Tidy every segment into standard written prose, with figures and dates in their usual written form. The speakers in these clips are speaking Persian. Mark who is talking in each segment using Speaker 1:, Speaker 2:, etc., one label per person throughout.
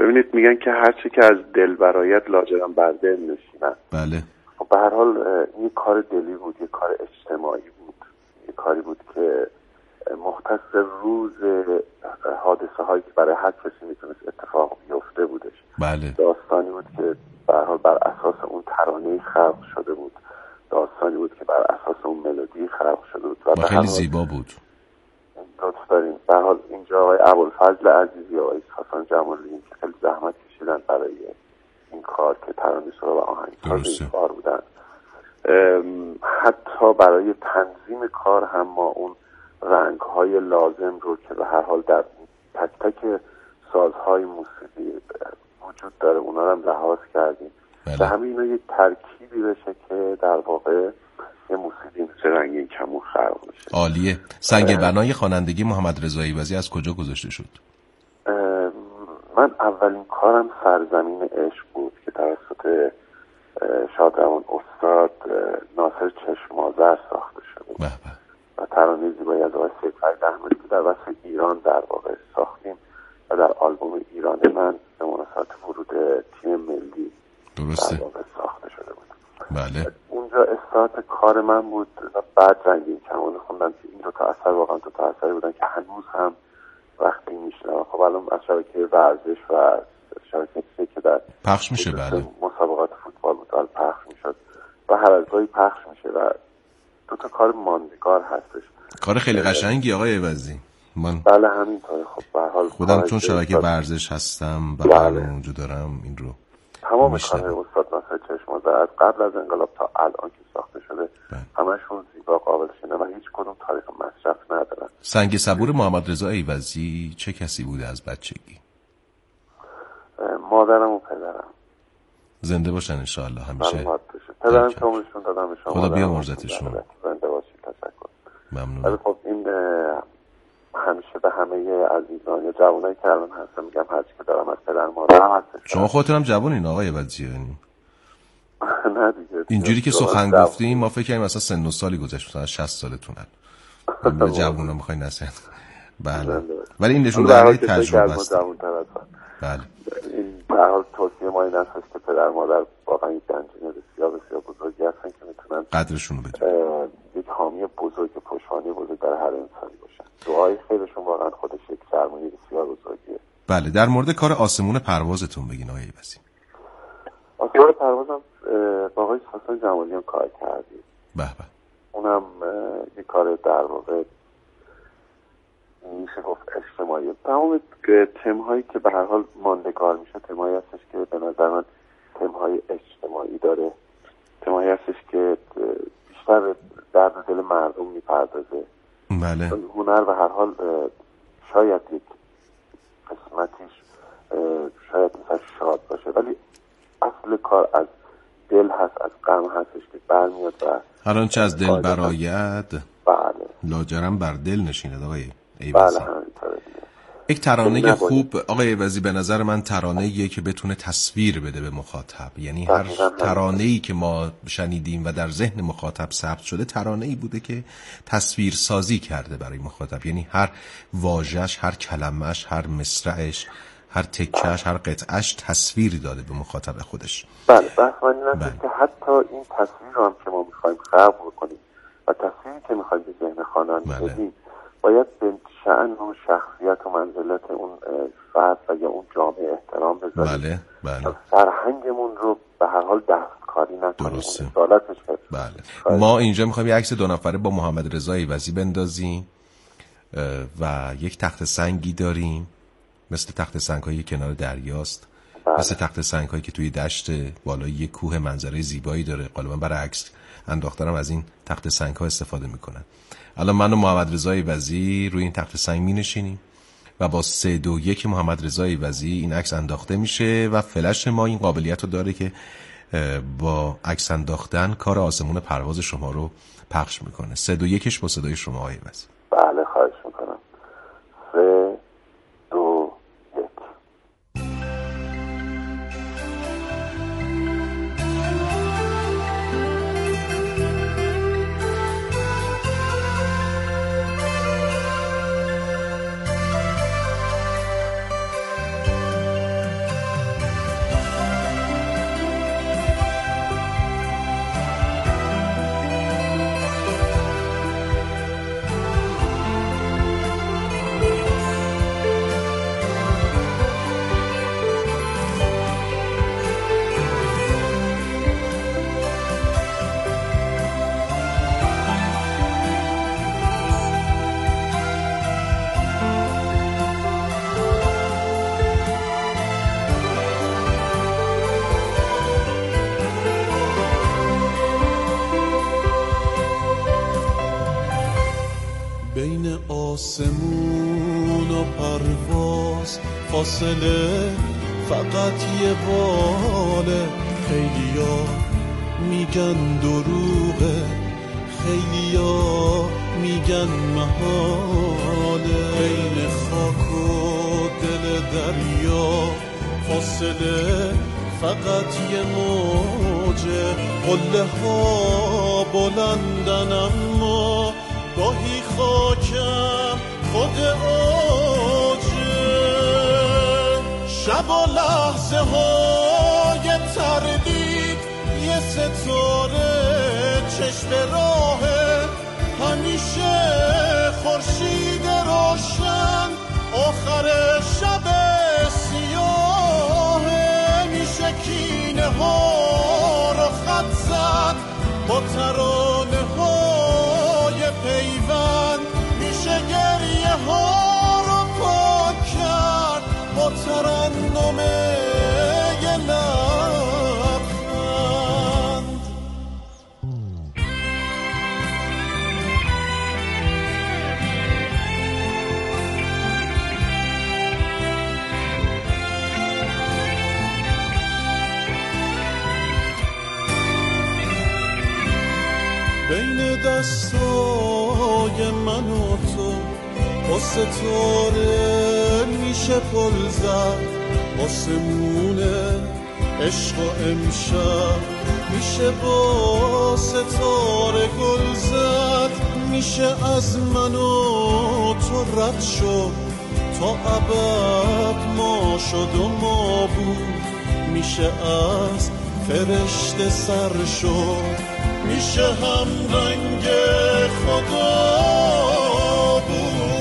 Speaker 1: ببینید میگن که هر چی که از دل برآید لاجرم بر دل نشینه.
Speaker 2: بله.
Speaker 1: خب به هر حال این کار دلی بود، یه کار اجتماعی بود، یه کاری بود که مختص روز حادثه هایی که برای هر کسی میتونست اتفاق بیفته بودش.
Speaker 2: بله.
Speaker 1: داستانی بود که به هر حال بر اساس اون ترانه خلق شده بود، داستانی بود که بر اساس اون ملودی خلق شده بود
Speaker 2: و خیلی زیبا بود.
Speaker 1: لطف داریم. به هر حال اینجا آقای ابوالفضل عزیزی و آقای حسن جمالی که خیلی زحمت کشیدن برای این کار که ترانه‌سرا و آهنگساز این کار بودن. حتی برای تنظیم کار هم ما اون رنگ‌های لازم رو که به هر حال در تک تک سازهای موسیقی وجود داره اونا رو هم لحاظ کردیم. به همین اینا یک ترکیبی بشه که در واقع یه موسیقی مثل رنگین کمون خلق بشه.
Speaker 2: عالیه. سنگ بنای خوانندگی محمد رضا ایوزی از کجا گذاشته شد؟
Speaker 1: من اولین کارم سرزمین عشق بود که توسط شادروان استاد ناصر چشم‌آذر ساخته شده و ترانه زیبایی از آقای سیدفرید احمدی که در وصف ایران در واقع ساختیم و در آلبوم ایران من به مناسبت ورود تیم ملی
Speaker 2: درسته
Speaker 1: در واقع ساخته شده بود.
Speaker 2: بله.
Speaker 1: اونجا استارت کار من بود و بعد رنگین کمان خوندم که این دو تا اثر واقعا دو تا اثری بودن که هنوز هم وقتی میشنم. خب الان از شبکه ورزش و شبکه که در
Speaker 2: پخش میشه بله
Speaker 1: مسابقات فوتبال بود پخش میشد و هر از گاهی پخش میشه و دو تا کار ماندگار هستش.
Speaker 2: کار خیلی قشنگی آقای عوضی. من
Speaker 1: بله همینطوره. خب به هر حال
Speaker 2: خودم چون شبکه ورزش هستم و برنامه اونجا دارم این رو
Speaker 1: تمام کار استاد ناصر چشم‌آذر از قبل از انقلاب تا الان که ساخته شده همشون زیبا قابل شنیدن و هیچ کدوم تاریخ مصرف ندارن.
Speaker 2: سنگ صبور محمد رضا ایوزی چه کسی بوده از بچگی؟
Speaker 1: مادرم و پدرم.
Speaker 2: زنده باشن ان شاء الله همیشه.
Speaker 1: پدرم که عمرشون دادم شما.
Speaker 2: خدا بیامرزتشون.
Speaker 1: زنده باشید. تشکر.
Speaker 2: ممنون.
Speaker 1: خب این همیشه به همه عزیزان یا جوانایی که الان هستم میگم هر چی که دارم از پدر مادرم هستش.
Speaker 2: شما خودتون هم جوانین آقای ایوزی یعنی؟
Speaker 1: نه دیگه.
Speaker 2: اینجوری که سخن گفتیم ما فکر کنیم مثلا سن و سالی گذشته مثلا 60 سالتونن. من جوونا میخواین نصیحت. بله. ولی این نشون دهنده تجربه است. بله.
Speaker 1: این به هر حال توصیه ما این است که پدر مادر واقعا یک گنجینه بسیار بسیار بزرگی هستن که میتونن
Speaker 2: قدرشون رو بدونن.
Speaker 1: یک حامی بزرگ پشتوانه بزرگ در هر انسانی باشن. دعای خیرشون واقعا خودش یک سرمایه بسیار بزرگیه.
Speaker 2: بله. در مورد کار آسمون پروازتون بگین آقای ایوزی.
Speaker 1: آسمون پروازم با آقای حسن جمالی هم کار کردیم.
Speaker 2: به به.
Speaker 1: اونم یک کار در واقع میشه گفت اجتماعی. تمام تم‌هایی که به هر حال ماندگار میشه تم‌هایی هستش که به نظر من تم‌های اجتماعی داره، تم‌هایی هستش که بیشتر درد دل مردم میپردازه.
Speaker 2: بله.
Speaker 1: هنر به هر حال شاید یک قسمتیش شاید مثلا شاد باشه ولی اصل کار از دل هست، از غم هستش که برمیاد و
Speaker 2: هر آنچه از دل برآید
Speaker 1: بله
Speaker 2: لاجرم بر دل نشیند آقای ایوزی.
Speaker 1: بله همینطوره.
Speaker 2: یک ترانه خوب آقای ایوزی به نظر من ترانه‌ایه که بتونه تصویر بده به مخاطب. یعنی هر ترانه‌ای که ما شنیدیم و در ذهن مخاطب ثبت شده ترانه‌ای بوده که تصویر سازی کرده برای مخاطب. یعنی هر واژه‌اش، هر کلمه‌اش، هر مصرعش، هر تکه‌اش، هر قطعه‌اش تصویری داده به مخاطب خودش.
Speaker 1: بله بحث من این است که حتی این تصویر رو هم که ما می‌خوایم خلق بکنیم و تصویری که می‌خوایم به ذهن خواننده بدیم باید به شأن و شخصیت و منزلت اون فرد و یا اون جامعه احترام بذاریم.
Speaker 2: بله بله.
Speaker 1: فرهنگمون رو به هر حال دستکاری نکنیم.
Speaker 2: درسته.
Speaker 1: بله.
Speaker 2: ما اینجا میخوایم یه عکس 2 نفره با محمد رضا ایوزی بندازیم و یک تخت سنگی داریم مثل تخت سنگ‌های کنار دریاست.
Speaker 1: بله.
Speaker 2: مثل تخت سنگ‌هایی که توی دشت بالای یک کوه منظره زیبایی داره. غالبا برای عکس انداختنم از این تخت سنگ‌ها استفاده میکنن. الان من و محمد رضا ایوزی روی این تخت سنگ می‌نشینیم و با 3 2 1 محمد رضا ایوزی این عکس انداخته میشه و فلش ما این قابلیت رو داره که با عکس انداختن کار آسمون پرواز شما رو پخش میکنه. 3 2 1 با صدای شما آقای ایوزی.
Speaker 1: بله خواهش میکنم. 3 2 1.
Speaker 3: پرواز فاصله فقط یه باله. خیلیا میگن دروغه، خیلیا میگن محاله. بین خاک و دل دریا فاصله فقط یه موجه. قله ها بلندن اما گاهی خاکم خود اوجه. شب و لحظه های تردید یه ستاره چشم راهه. همیشه خورشید روشن آخر شب سیاهه. میشه کینه ها رو خط زد با ترانه های پیوند. میشه گریه ها رو پاک کرد با ترنم یه لبخند. بین دستای من و تو با ستاره میشه پل زد. آسمونه عشق و امشب میشه با ستاره گل زد. میشه از من و تو رد شد تا ابد ما شد و ما بود. میشه از فرشته سر شد، میشه هم رنگ خدا بود.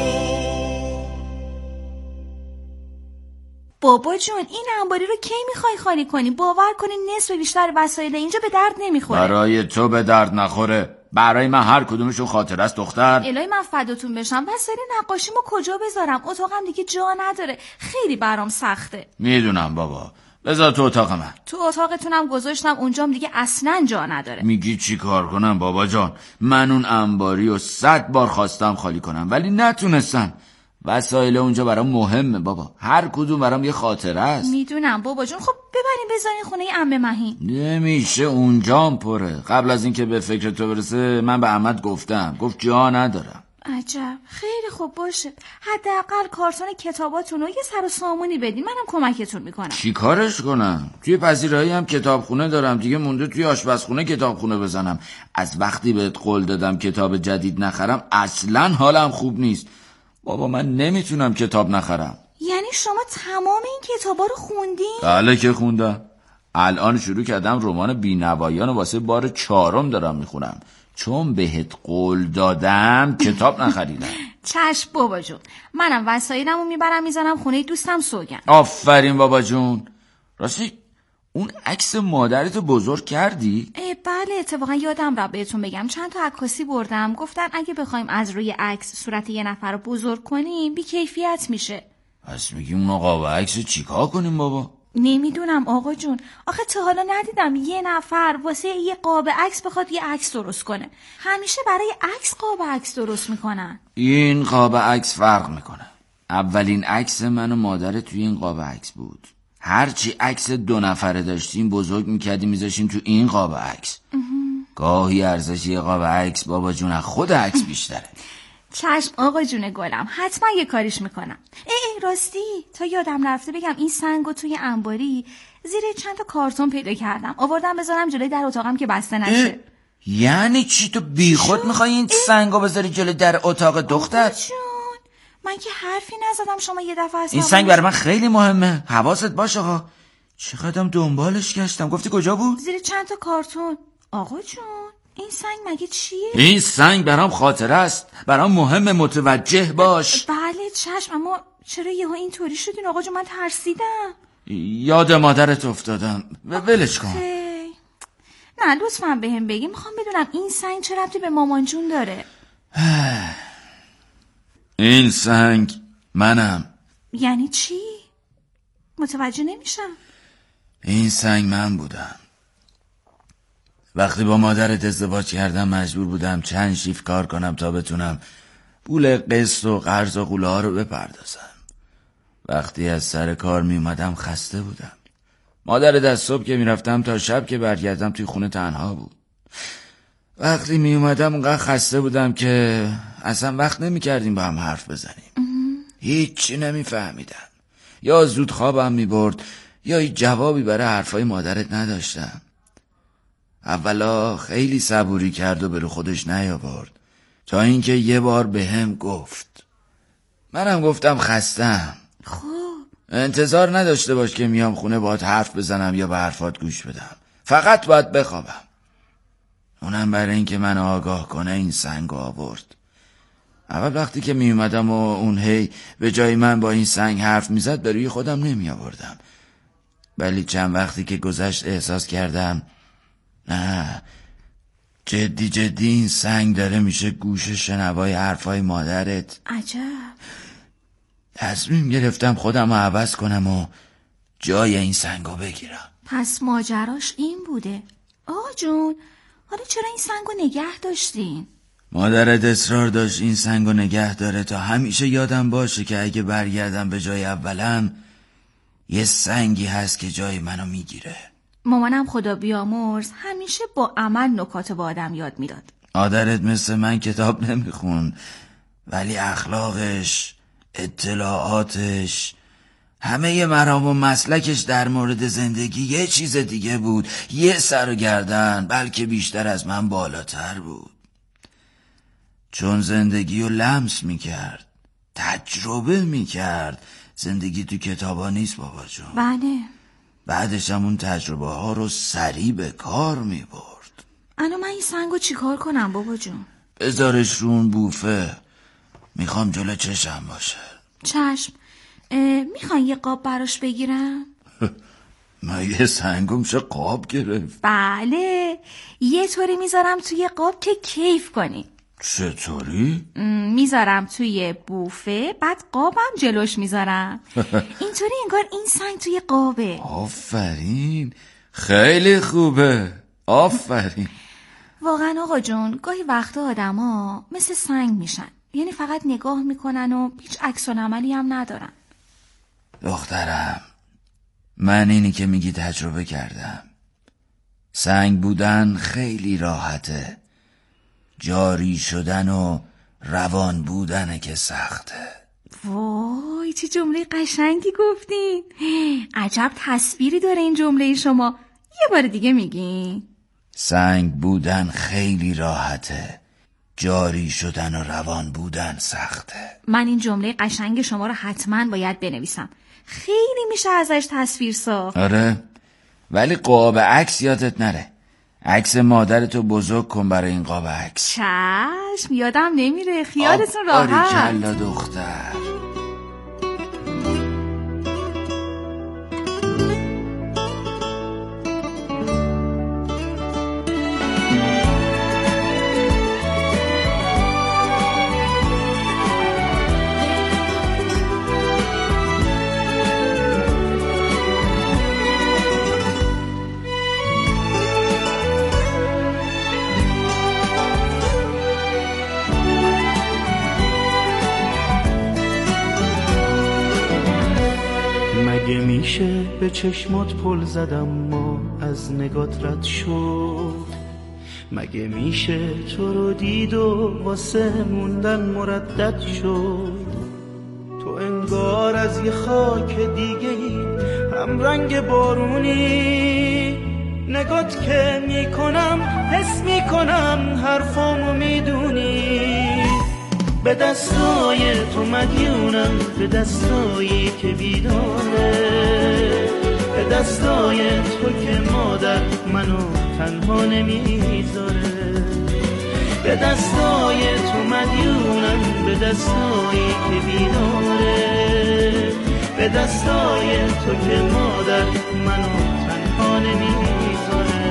Speaker 4: بابا جون این انباری رو کی میخوای خالی کنی؟ باور کنی نصف بیشتر وسایل اینجا به درد نمیخوره.
Speaker 5: برای تو به درد نخوره، برای من هر کدومشون خاطره است دختر.
Speaker 4: الهی من فداتون بشم. وسایل نقاشیمو کجا بذارم؟ اتاقم دیگه جا نداره، خیلی برام سخته.
Speaker 5: میدونم بابا، بذار تو اتاق من.
Speaker 4: تو اتاقتونم گذاشتم، اونجام دیگه اصلا جا نداره.
Speaker 5: میگی چی کار کنم بابا جان؟ من اون انباری رو 100 بار خواستم خالی کنم ولی نتونستم. وسایل اونجا برام مهمه بابا، هر کدوم برام یه خاطره است.
Speaker 4: میدونم بابا جون، خب ببریم بذارین خونه عمه مهین.
Speaker 5: نمیشه، اونجام پره. قبل از اینکه به فکر تو برسه من به عمت گفتم، گفت جا ندارم.
Speaker 4: عجب، خیلی خوب باشه. حداقل کارتون کتاباتون رو یه سر و سامونی بدین، منم کمکتون میکنم.
Speaker 5: چی کارش کنم؟ توی پذیرایی هم کتابخونه دارم، دیگه مونده توی آشپزخونه کتابخونه بزنم. از وقتی بهت قول دادم کتاب جدید نخرم اصلا حالم خوب نیست. بابا من نمیتونم کتاب نخرم.
Speaker 4: یعنی شما تمام این کتابا رو خوندین؟
Speaker 5: بله که خوندم. الان شروع کردم رمان بی‌نوایان رو واسه بار 4 دارم میخونم، چون بهت قول دادم کتاب نخریدم.
Speaker 4: چشم بابا جون، منم وسایلمو میبرم میزنم خونه دوستم سوگن.
Speaker 5: آفرین بابا جون. راستی اون عکس مادرتو بزرگ کردی؟
Speaker 4: بله، اتفاقا یادم رفت بهتون بگم، چند تا عکاسی بردم، گفتن اگه بخوایم از روی عکس صورت یه نفر رو بزرگ کنیم بی کیفیت میشه.
Speaker 5: پس میگی اون قاب عکس چیکار کنیم بابا؟
Speaker 4: نمیدونم آقا جون، آخه تا حالا ندیدم یه نفر واسه یه قاب عکس بخواد یه عکس درست کنه. همیشه برای عکس قاب عکس درست میکنن.
Speaker 5: این قاب عکس فرق میکنه. اولین عکس من و مادر توی این قاب عکس بود. هرچی عکس 2 نفره داشتیم بزرگ میکردیم میذاشیم تو این قاب عکس. گاهی ارزش یه قاب عکس بابا جون از خود عکس بیشتره.
Speaker 4: چشم آقا جون گلم، حتما یه کاریش میکنم. راستی تا یادم رفته بگم، این سنگو توی انباری زیر چند تا کارتون پیدا کردم، آوردم بذارم جلوی در اتاقم که بسته نشه.
Speaker 5: یعنی چی تو بیخود میخوای این سنگو بذاری جلوی در اتاق دختر؟
Speaker 4: جون من که حرفی نزدم، شما یه دفعه
Speaker 5: این سنگ برای من خیلی مهمه، حواست باشه آقا. چقدرم دنبالش گشتم. گفتی کجا بود؟
Speaker 4: زیر چند تا کارتون. آقا جون این سنگ مگه چیه؟
Speaker 5: این سنگ برام خاطره است، برام مهمه، متوجه باش.
Speaker 4: بله چشم، اما چرا یهو اینطوری شدین آقا جون؟ من ترسیدم.
Speaker 5: یاد مادرت افتادم، ولش کن.
Speaker 4: نه لطفاً بهم بگی، میخوام بدونم این سنگ چه ربطی به مامان جون داره.
Speaker 5: این سنگ منم.
Speaker 4: یعنی چی؟ متوجه نمیشم.
Speaker 5: این سنگ من بودم. وقتی با مادرت ازدواج کردم مجبور بودم چند شیفت کار کنم تا بتونم پول قسط و قرض و قوله ها رو بپردازم. وقتی از سر کار می اومدم خسته بودم. مادر از صبح که می رفتم تا شب که برگردم توی خونه تنها بود. وقتی می اومدم اونقدر خسته بودم که اصلا وقت نمی کردیم با هم حرف بزنیم. هیچی نمی فهمیدم. یا زود خوابم می برد یا هیچ جوابی برای حرفای مادرت نداشتم. اولا خیلی صبوری کرد و به رو خودش نیاورد تا اینکه یه بار به هم گفت. منم گفتم خستم.
Speaker 4: خب
Speaker 5: انتظار نداشته باش که میام خونه باهات حرف بزنم یا به حرفات گوش بدم. فقط باید بخوابم. اونم برای اینکه من آگاه کنه این سنگ آورد. اول وقتی که می اومدم و اون هی به جای من با این سنگ حرف میزد به روی خودم نمی آوردم. ولی چند وقتی که گذشت احساس کردم نه، جدی این سنگ داره میشه گوش شنوای حرفای مادرت.
Speaker 4: عجب.
Speaker 5: تصمیم گرفتم خودم رو عوض کنم و جای این سنگو بگیرم.
Speaker 4: پس ماجراش این بوده. آقا جون، حالا چرا این سنگو نگه داشتین؟
Speaker 5: مادرت اصرار داشت این سنگو نگه داره تا همیشه یادم باشه که اگه برگردم به جای اولم یه سنگی هست که جای منو میگیره.
Speaker 4: مامانم خدا بیامرز همیشه با عمل نکات با آدم یاد میداد.
Speaker 5: مادرت مثل من کتاب نمیخوند، ولی اخلاقش، اطلاعاتش، همه مرام و مسلکش در مورد زندگی یه چیز دیگه بود. یه سر و گردن بلکه بیشتر از من بالاتر بود. چون زندگی رو لمس میکرد، تجربه میکرد. زندگی تو کتابا نیست بابا جون.
Speaker 4: بله.
Speaker 5: بعدش هم اون تجربه ها رو سریع به کار میبرد.
Speaker 4: الان من این سنگو چیکار کنم بابا جون؟
Speaker 5: بذارش رو اون بوفه. میخوام جلو چشم باشه.
Speaker 4: چشم. میخوان یه قاب براش بگیرم؟
Speaker 5: من یه سنگو میشه قاب گرفت؟
Speaker 4: بله، یه طوری میذارم توی قاب که کیف کنی.
Speaker 5: چطوری؟
Speaker 4: میذارم توی بوفه، بعد قابم جلوش میذارم. اینطوری انگار این سنگ توی قابه.
Speaker 5: آفرین، خیلی خوبه. آفرین.
Speaker 4: واقعا آقا جون، گاهی وقتا آدما مثل سنگ میشن. یعنی فقط نگاه میکنن و هیچ عکس العملی هم ندارن.
Speaker 5: دخترم، من اینی که میگی تجربه کردم. سنگ بودن خیلی راحته. جاری شدن و روان بودنه که سخته.
Speaker 4: وای چه جمله قشنگی گفتین. عجب تصویری داره این جمله شما. یه بار دیگه میگین.
Speaker 5: سنگ بودن خیلی راحته. جاری شدن و روان بودن سخته.
Speaker 4: من این جمله قشنگ شما رو حتما باید بنویسم. خیلی میشه ازش تصویر ساخت.
Speaker 5: آره، ولی قاب عکس یادت نره. عکس مادرتو بزرگ کن برای این قاب عکس.
Speaker 4: چشم، یادم نمیره. خیالتون راحت.
Speaker 5: آریکلا دختر.
Speaker 6: میشه به چشمات پل زدم ما از نگات رد شد. مگه میشه تو رو دید و واسه موندن مردد شد. تو انگار از یه خاک دیگه ای، هم رنگ بارونی. نگات که میکنم حس میکنم حرفامو میدونی. به دستای تو مدیونم، به دستایی که بیداره. به دستای تو که مادر منو تنها نمیذاره. به دستای تو مدیونم، به دستایی که بیداره. به دستای تو که مادر منو تنها نمیذاره.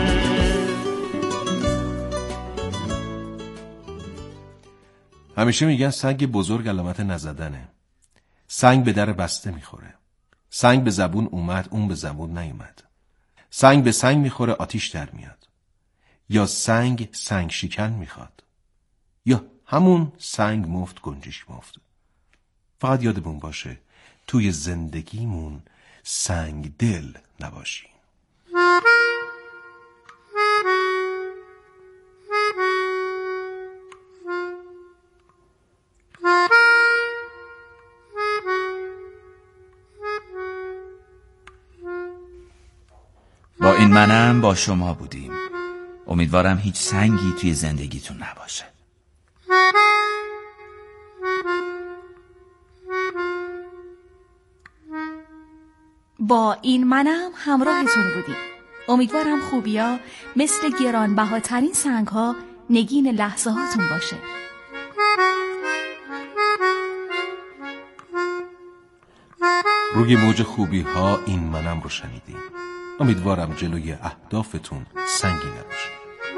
Speaker 2: همیشه میگن سنگ بزرگ علامت نزدنه. سنگ به در بسته میخوره. سنگ به زبون اومد، اون به زبون نیومد. سنگ به سنگ میخوره، آتیش در میاد. یا سنگ شکن میخواد. یا همون سنگ مفت گنجش مفت. فقط یادمون باشه توی زندگیمون سنگ دل نباشیم.
Speaker 5: با این منم با شما بودیم. امیدوارم هیچ سنگی توی زندگیتون نباشه.
Speaker 4: با این منم همراهتون بودیم. امیدوارم خوبیا مثل گرانبهاترین سنگ‌ها نگین لحظه هاتون باشه.
Speaker 2: روی موج خوبی ها این منم رو شنیدیم. امیدوارم جلوی اهدافتون سنگی نباشه.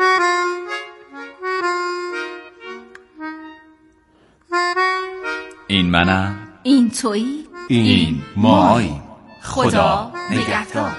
Speaker 5: این منم،
Speaker 4: این تویی،
Speaker 5: این ماییم. خدا نگهدار.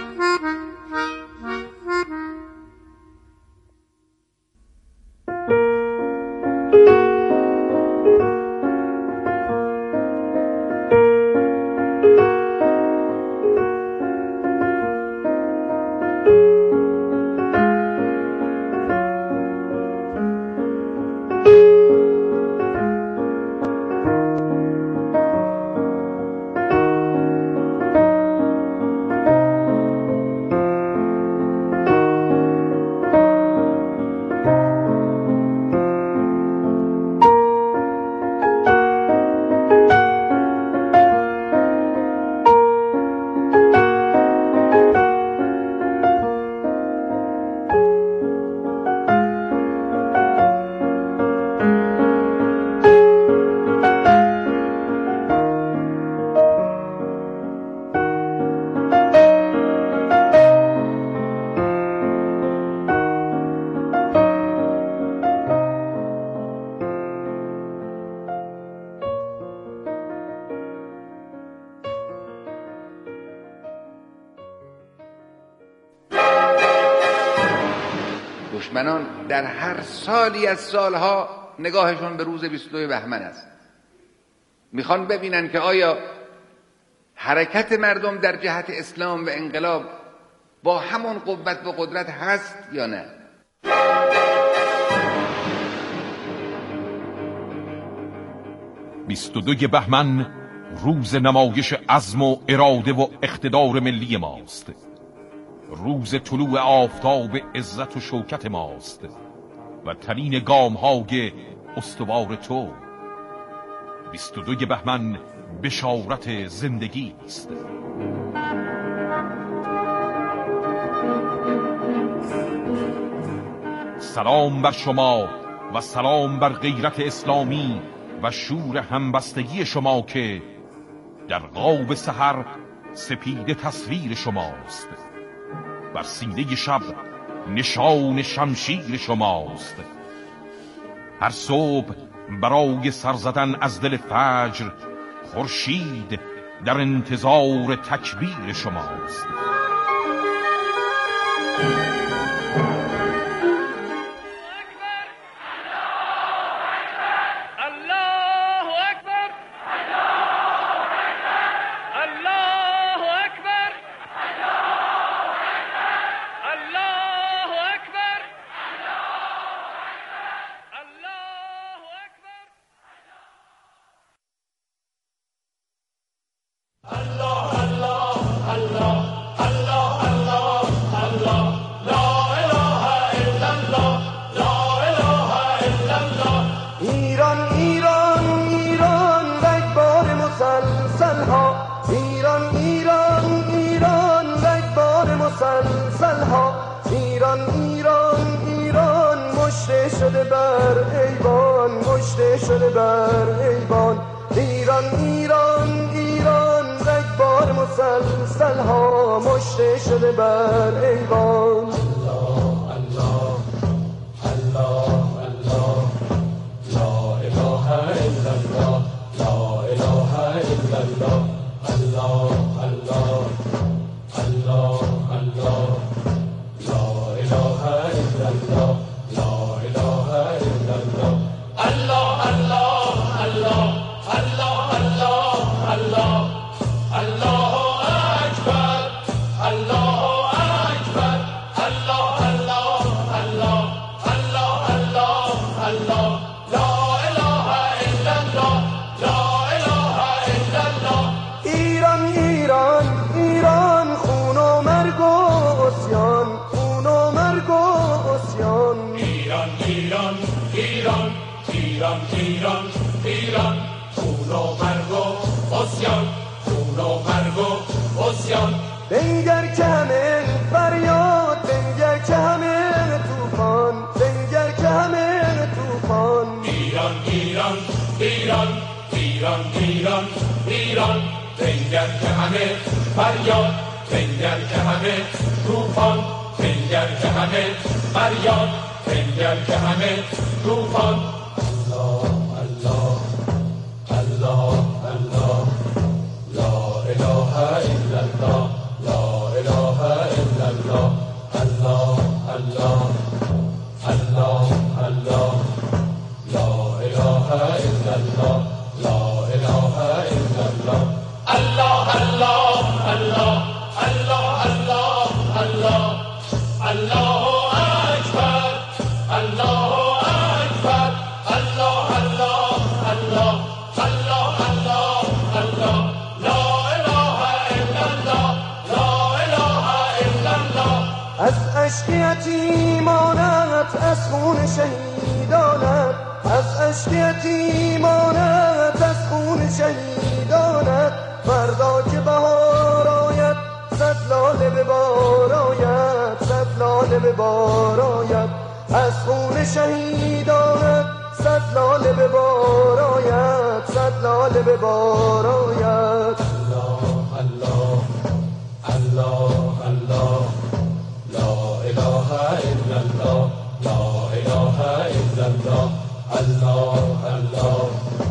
Speaker 7: دشمنان در هر سالی از سالها نگاهشون به روز 22 بهمن است. میخوان ببینن که آیا حرکت مردم در جهت اسلام و انقلاب با همون قوت و قدرت هست یا نه.
Speaker 8: بیستودوی بهمن روز نمایش عزم و اراده و اقتدار ملی ماست. روز طلوع آفتاب عزت و شوکت ماست و ترین گام‌های استوار تو. 22 بهمن بشارت زندگی است. سلام بر شما و سلام بر غیرت اسلامی و شور همبستگی شما که در غاب سحر سپید تصویر شماست. بر سینه شب نشان شمشیر شماست. هر صبح برای سر زدن از دل فجر خورشید در انتظار تکبیر شماست.
Speaker 3: Allah ایران ایران ایران، خون و مرگ و عصیان، خون و مرگ و عصیان.
Speaker 9: بنگر که همه فریاد، بنگر که همه طوفان، بنگر که همه طوفان.
Speaker 3: ایران ایران ایران ایران ایران ایران، بنگر که همه فریاد، بنگر که همه طوفان، بنگر که همه فریاد، بنگر که همه طوفان. الله الله الله الله، لا اله الا الله، لا اله الا الله، الله الله الله الله، لا اله الا الله، لا اله الا الله، الله الله الله الله الله الله، الله اکبر، الله اکبر، الله الله الله الله الله الله، لا اله الا الله، لا اله الا الله.
Speaker 9: از اشک یتیمانت، از خون شهیدانت، از اشک یتیمانت، از خون شهیدانت. فردا که بهار آید، صد لاله به بار آید، صد لاله به بار آید. از خون شهیدانت، صد لاله به بار آید، صد لاله به بار آید.
Speaker 3: الله الله الله، لا اله الا الله، لا اله الا الله، الله الله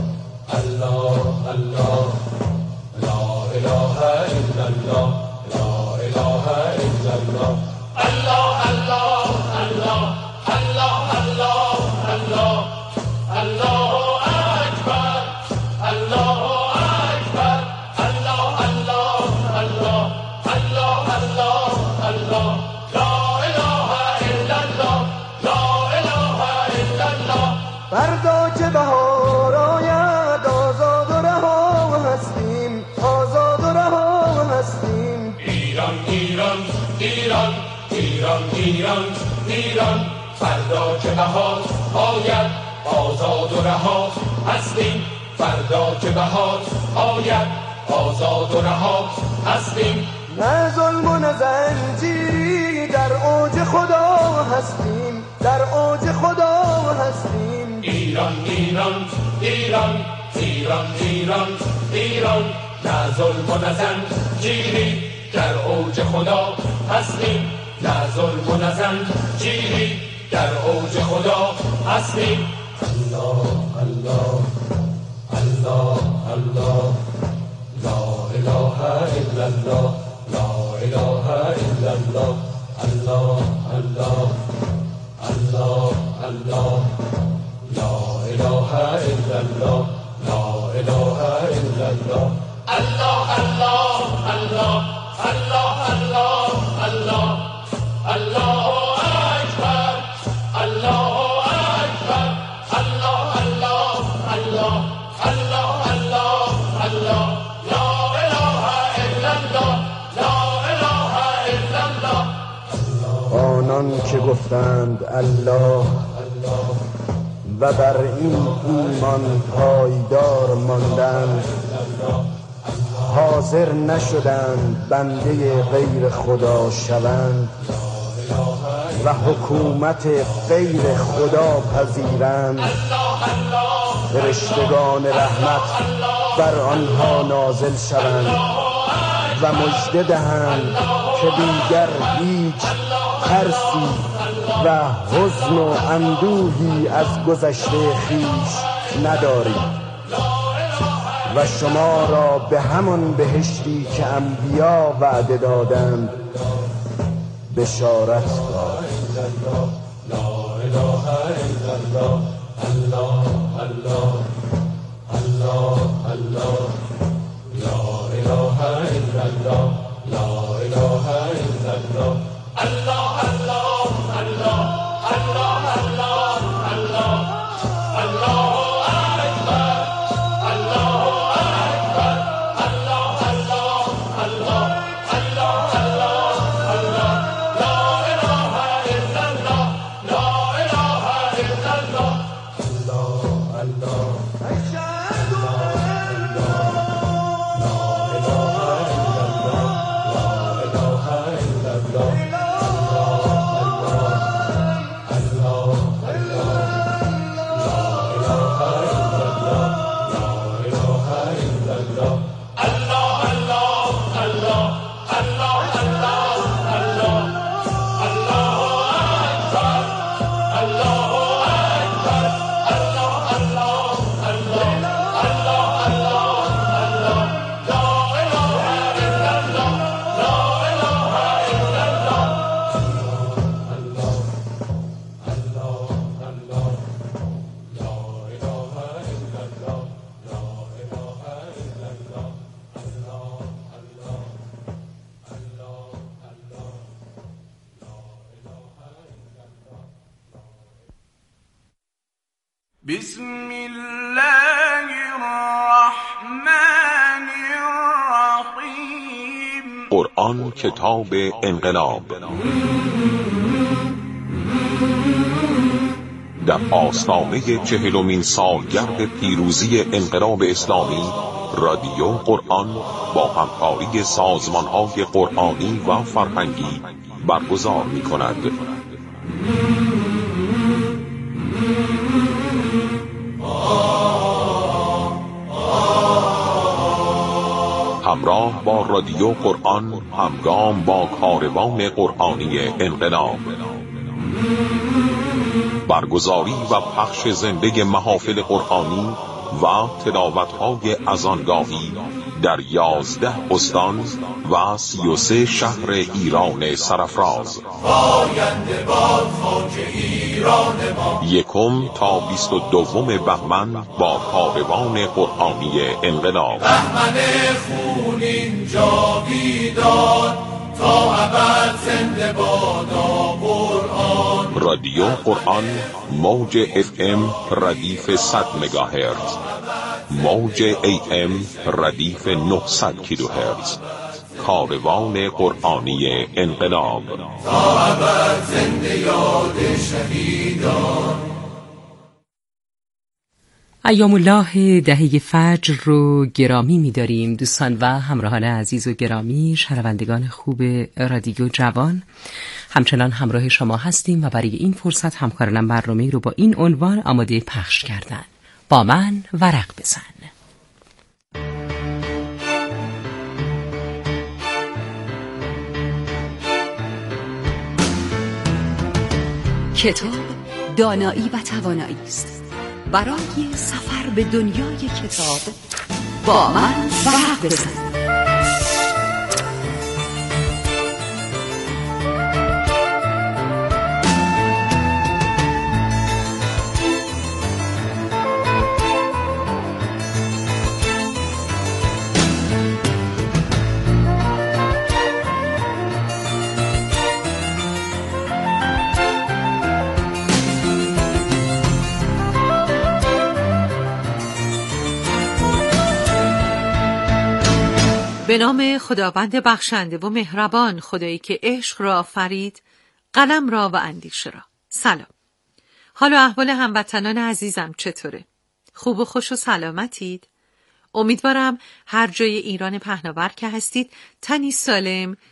Speaker 3: الله الله، لا اله الا الله، لا اله الا الله، الله الله الله الله الله الله، الله اکبر، الله اکبر، الله الله الله الله الله الله، لا اله الا الله، لا اله الا الله.
Speaker 9: فردا که بهار آید، آزاد و رها هستیم، آزاد و رها هستیم.
Speaker 3: ایران ایران ایران ایران ایران ایران، فردا که بهار آید، آزاد و رها هستیم. فردا که بهار آید، آزاد و رها هستیم.
Speaker 9: نه ظلم و نه زنجیری، در اوج خدا هستیم، در اوج خدا هستیم.
Speaker 3: ایران ایران ایران ایران ایران ایران، نه ظلم و نه زنجیری، در اوج خدا هستیم. نه ظلم و نه زنجیری، در اوج خدا هستیم. الله الله الله الله، لا اله الا الله، لا اله الا الله، الله الله الله الله، لا اله الا الله، لا اله الا الله، الله الله الله الله الله الله، الله اکبر، الله اکبر، الله الله الله الله الله الله، لا اله الا الله، لا اله الا الله.
Speaker 9: آنان که گفتند الله و بر این ایمان پایدار ماندند، حاضر نشدند بنده غیر خدا شوند و حکومت غیر خدا پذیرند. فرشتگان رحمت بر آنها نازل شوند و مژده دهند که دیگر هیچ ترسی و حزن و اندوهی از گذشته خویش ندارید و شما را به همان بهشتی که انبیا وعده دادند بشارت داد.
Speaker 3: لا اله الا الله، الله الله الله الله، لا اله الا الله، لا اله الا الله، الله الله الله الله الله الله، الله اکبر، الله اکبر، الله الله الله الله الله الله، لا اله الا الله، لا اله الا الله.
Speaker 10: بسم الله الرحمن الرحیم.
Speaker 8: قرآن کتاب انقلاب. در آستانه 40مین سالگرد پیروزی انقلاب اسلامی، رادیو قرآن با همکاری سازمان‌های قرآنی و فرهنگی برگزار می‌کند. همراه با رادیو قرآن، همگام با کاروان قرآنی انقلاب. برگزاری و پخش زنده محافل قرآنی و تلاوت‌های اذانگاهی در 11 استان و 33 شهر ایران سرافراز.
Speaker 3: پاینده باد خاک ایران ما.
Speaker 8: 1 تا 22 بهمن با کاروان قرآنی انقلاب.
Speaker 3: بهمن خونین جاویدان، تا ابد زنده بادا قرآن.
Speaker 8: رادیو قرآن، موج FM ردیف 100 مگاهرتز، موج AM ردیف 900 کیلوهرتز. کاروان قرآنی انقلاب.
Speaker 3: تا ابد زنده یاد شهیدان.
Speaker 11: ایام الله دهه فجر رو گرامی می‌داریم دوستان و همراهان عزیز و گرامی، شنوندگان خوب رادیو جوان. همچنان همراه شما هستیم و برای این فرصت همکارانم برنامه‌ای رو با این عنوان آماده پخش کردن: با من ورق بزن.
Speaker 12: کتاب دانایی و توانایی است. برای سفر به دنیای کتاب با من ورق بزن.
Speaker 13: به نام خداوند بخشنده و مهربان، خدایی که عشق را آفرید، قلم را و اندیشه را. سلام. حال و احوال هموطنان عزیزم چطوره؟ خوب و خوش و سلامتید؟ امیدوارم هر جای ایران پهناور که هستید تنی سالم،